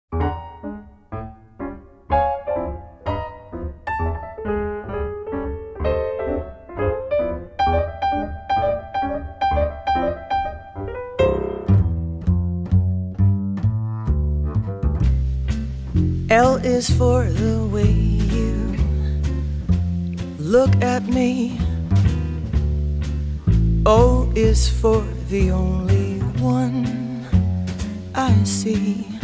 L is for the way you look at me. O is for the only one I see.